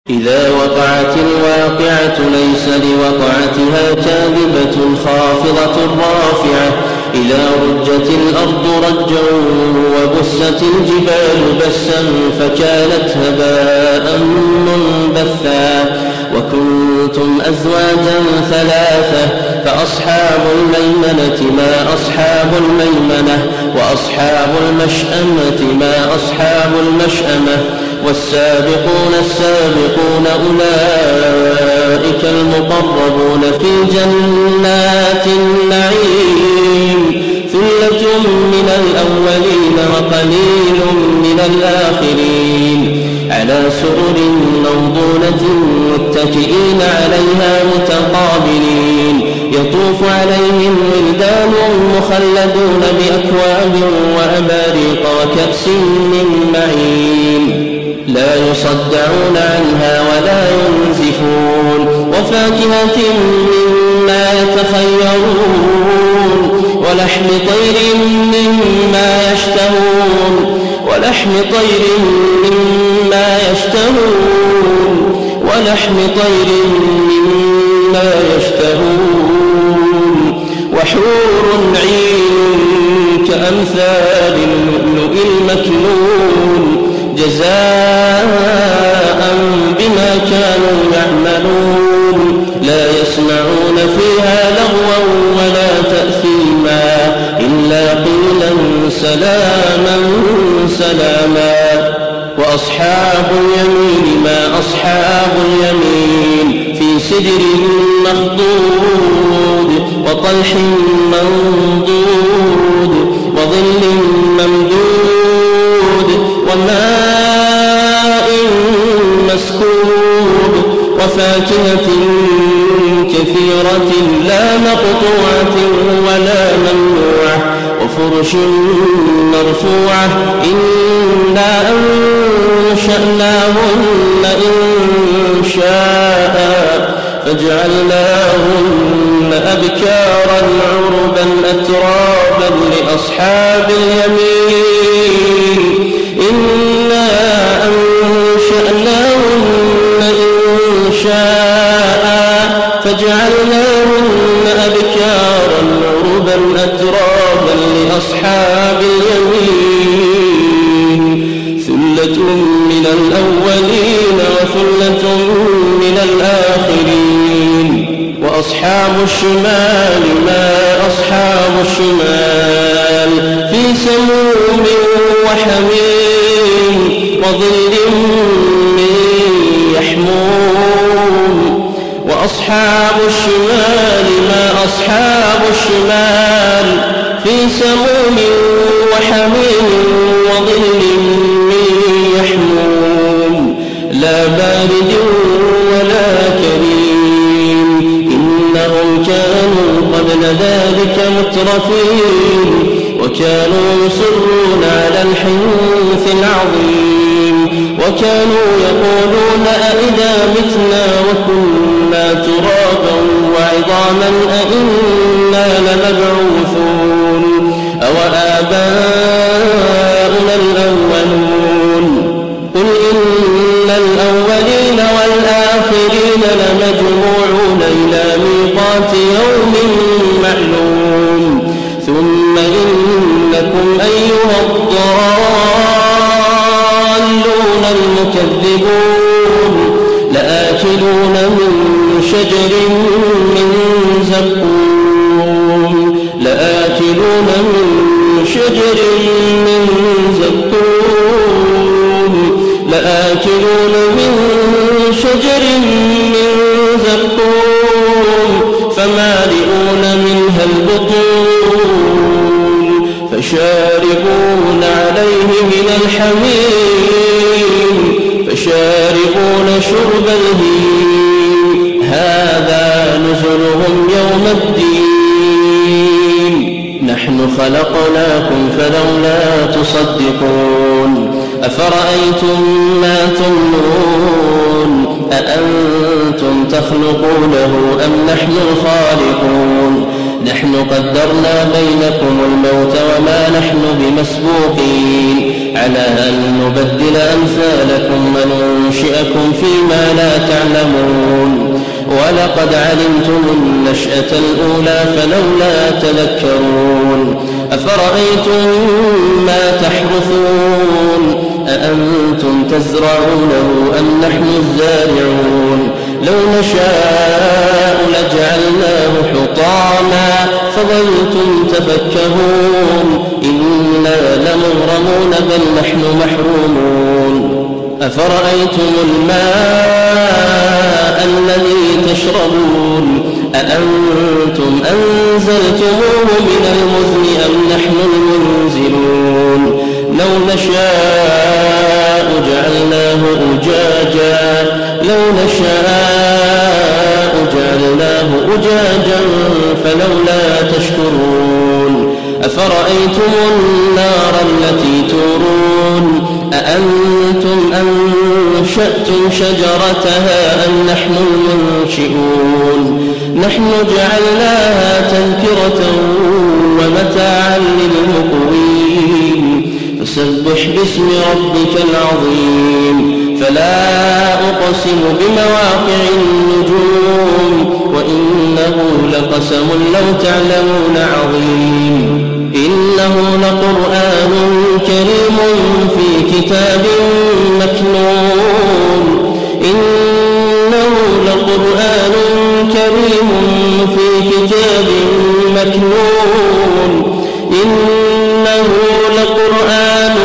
إذا وقعت الواقعة ليس لوقعتها كاذبة خافضة رافعة إذا رجت الأرض رجا وبست الجبال بسا فكانت هباء منبثا وكنتم أزواجا ثلاثة فأصحاب الميمنة ما أصحاب الميمنة وأصحاب المشأمة ما أصحاب المشأمة والسابقون السابقون أولئك المقربون في جنات النعيم ثلة من الأولين وقليل من الآخرين على سرر موضونة متكئين عليها متقابلين يطوف عليهم ولدان مخلدون بأكواب وأباريق وكأس من معين لا يصدعون عنها ولا ينزفون وفاكهة مما يتخيرون ولحم طير مما يشتهون ولحم طير مما يشتهون ولحم طير مما يشتهون وحور عين كأمثال اللؤلؤ المكنون جزاء بما كانوا يعملون لا يسمعون فيها لغوا ولا تأثيما إلا قيلا سلاما سلاما وأصحاب اليمين ما أصحاب اليمين في سدر مخضود وطلح منضود وظل ممدود وماء مسكوب وفاكهة كثيرة لا مقطوعة ولا ممنوعة وفرش مرفوعة إنا أنشأناهن إنشاء فجعلناهن أبكارا عربا أترابا لأصحاب اليمين إنا أنشأناهن إنشاء فجعلناهن أبكارا عربا أترابا لأصحاب اليمين ثلة من الأولين وثلة من الآخرين وأصحاب الشمال ما أصحاب الشمال في سموم وحميم وظل من يحموم وأصحاب الشمال ما أصحاب الشمال في سموم وحميم وظل من يحموم لا بارد ولا كريم إنهم كانوا قبل ذلك مترفين وكانوا يصرون على الحنث العظيم وكانوا يقولون أئذا متنا وكنا ترابا وعظاما أئنا لمبعوثون أوآباؤنا الأولون قل إن الأولين والآخرين لمجموعون إلى ميقات يوم معلوم ثم إنكم أيها الضالون المكذبون لآكلون من شجر من زقوم لآكلون من شجر من زقوم لآكلون من شجر من زقوم فمالئون منها البطون فشاربون عليه من الحميم فشاربون شرب الهيم هذا نزلهم يوم الدين نحن خلقناكم فلولا تصدقون أفرأيتم ما تمنون أأنتم تخلقونه أم نحن الخالقون نحن قدرنا بينكم الموت وما نحن بمسبوقين على أن نبدل أمثالكم وننشئكم فيما لا تعلمون ولقد علمتم النشأة الأولى فلولا تذكرون أفرأيتم ما تحرثون أأنتم تزرعونه أم نحن الزارعون لو نشاء لجعلناه حطاما فظلتم تفكهون إنا لمغرمون بل نحن محرومون أفرأيتم الماء الذي تشربون أأنتم أنزلتموه من المزن أم نحن المنزلون لو نشاء جعلناه أجاجا فلولا تشكرون أفرأيتم النار التي تورون أأنتم أنشأتم شجرتها أم نحن المنشئون نحن جعلناها تذكرة ومتاعا للمقوين فسبح باسم ربك العظيم فلا أقسم بمواقع النجوم وإنه لقسم لو تعلمون عظيم إنه لقرآن كريم في كتاب مكنون إنه لقرآن كريم في كتاب مكنون إنه لقرآن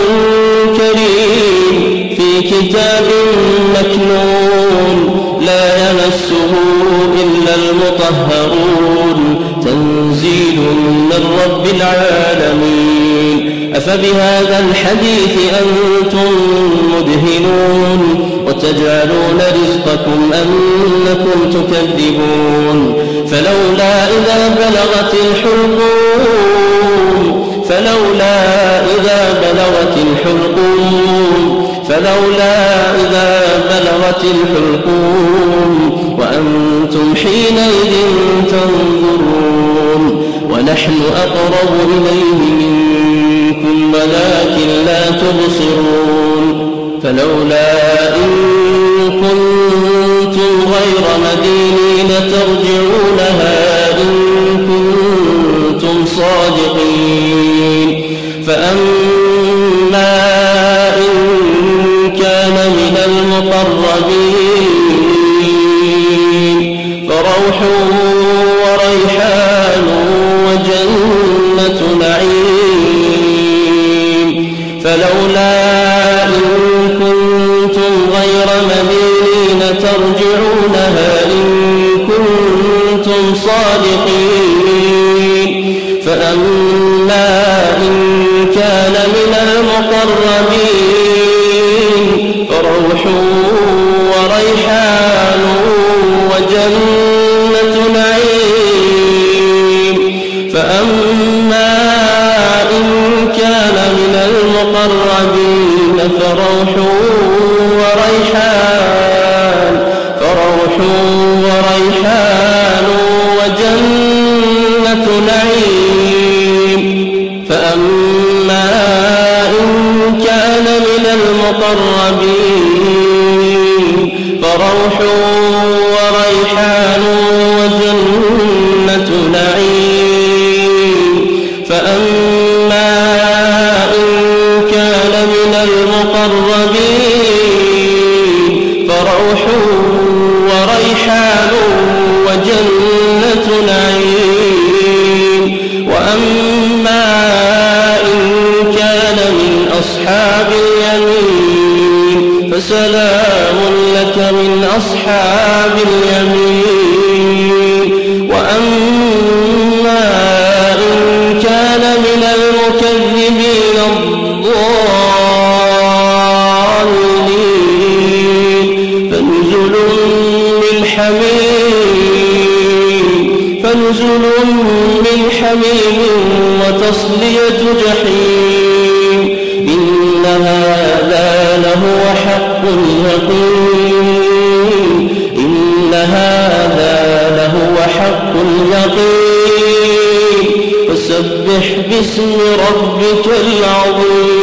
كريم في كتاب مكنون لا يمسه إلا المطهرون تنزيل من رب العالمين أفبهذا الحديث أنتم مدهنون وتجعلون رزقكم أنكم تكذبون فلولا إذا بلغت الحلقوم وأنتم حينئذ تنظرون ونحن أقرب إليه منكم ولكن لا تبصرون فلولا إن كنتم غير مدينين ترجعونها إن كنتم صادقين فأما إن كان من المقربين فروح وريحان وجنة نعيم فلولا إن كنتم غير مدينين ترجعونها إن كنتم صادقين فأما إن كان من المقربين فروح وريحان وجنة نعيم فأما إن كان من المقربين فروح وريحان وجنة نعيم فأما إن كان من المقربين فروح وريحان وجنة نعيم فأما إن كان من المقربين فروح وريحان وجنة نعيم وأما إن كان من أصحاب اليمين فسلام لك من أصحاب اليمين وأما إن كان من المكذبين الضالين فنزل من حميم وتصلية جحيم إن هذا لهو حق اليقين ربك العظيم.